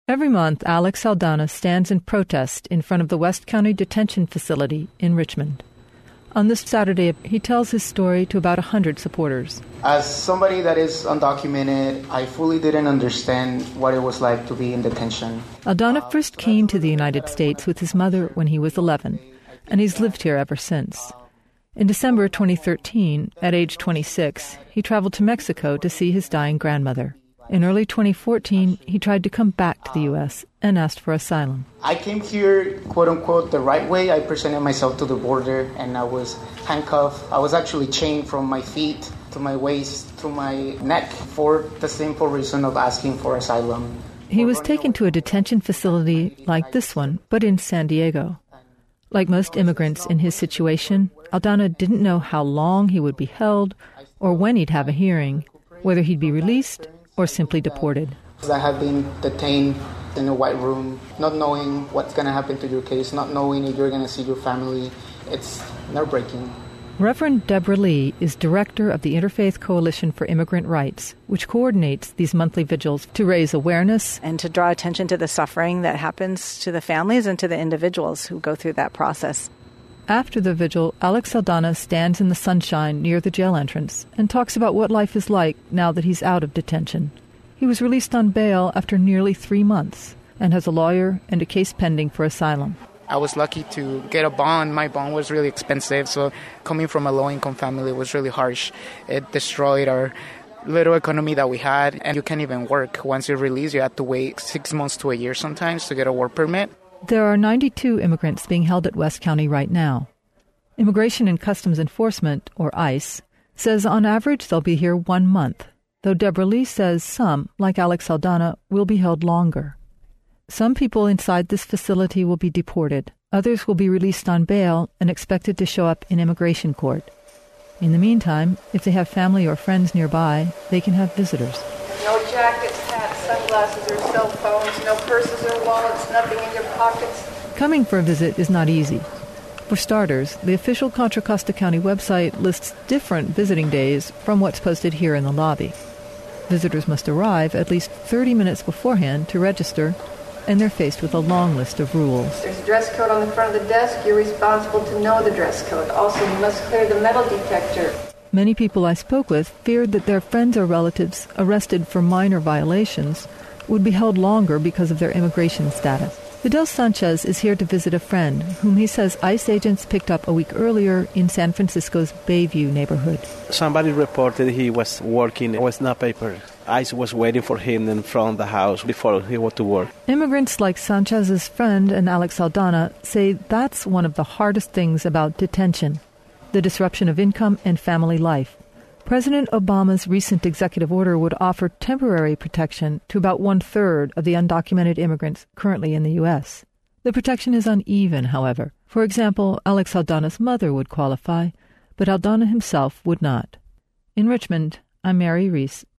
Every month, Alex Aldana stands in protest in front of the West County Detention Facility in Richmond. On this Saturday, he tells his story to about 100 supporters. As somebody that is undocumented, I fully didn't understand what it was like to be in detention. Aldana first came to the United States with his mother when he was 11, and he's lived here ever since. In December 2013, at age 26, he traveled to Mexico to see his dying grandmother. In early 2014, he tried to come back to the U.S. and asked for asylum. I came here, quote-unquote, the right way. I presented myself to the border, and I was handcuffed. I was actually chained from my feet to my waist to my neck for the simple reason of asking for asylum. He was taken to a detention facility like this one, but in San Diego. Like most immigrants in his situation, Aldana didn't know how long he would be held or when he'd have a hearing, whether he'd be released or simply deported. I have been detained in a white room, not knowing what's going to happen to your case, not knowing if you're going to see your family. It's nerve-breaking. Reverend Deborah Lee is director of the Interfaith Coalition for Immigrant Rights, which coordinates these monthly vigils to raise awareness and to draw attention to the suffering that happens to the families and to the individuals who go through that process. After the vigil, Alex Aldana stands in the sunshine near the jail entrance and talks about what life is like now that he's out of detention. He was released on bail after nearly 3 months and has a lawyer and a case pending for asylum. I was lucky to get a bond. My bond was really expensive, so coming from a low-income family was really harsh. It destroyed our little economy that we had, and you can't even work. Once you're released, you have to wait 6 months to a year sometimes to get a work permit. There are 92 immigrants being held at West County right now. Immigration and Customs Enforcement, or ICE, says on average they'll be here 1 month, though Deborah Lee says some, like Alex Aldana, will be held longer. Some people inside this facility will be deported. Others will be released on bail and expected to show up in immigration court. In the meantime, if they have family or friends nearby, they can have visitors. No jackets, hats, sunglasses, or cell phones, no purses or wallets, nothing in your pockets. Coming for a visit is not easy. For starters, the official Contra Costa County website lists different visiting days from what's posted here in the lobby. Visitors must arrive at least 30 minutes beforehand to register, and they're faced with a long list of rules. There's a dress code on the front of the desk. You're responsible to know the dress code. Also, you must clear the metal detector. Many people I spoke with feared that their friends or relatives arrested for minor violations would be held longer because of their immigration status. Fidel Sanchez is here to visit a friend whom he says ICE agents picked up a week earlier in San Francisco's Bayview neighborhood. Somebody reported he was working with no paper. ICE was waiting for him in front of the house before he went to work. Immigrants like Sanchez's friend and Alex Aldana say that's one of the hardest things about detention, the disruption of income and family life. President Obama's recent executive order would offer temporary protection to about 1/3 of the undocumented immigrants currently in the U.S. The protection is uneven, however. For example, Alex Aldana's mother would qualify, but Aldana himself would not. In Richmond, I'm Mary Reese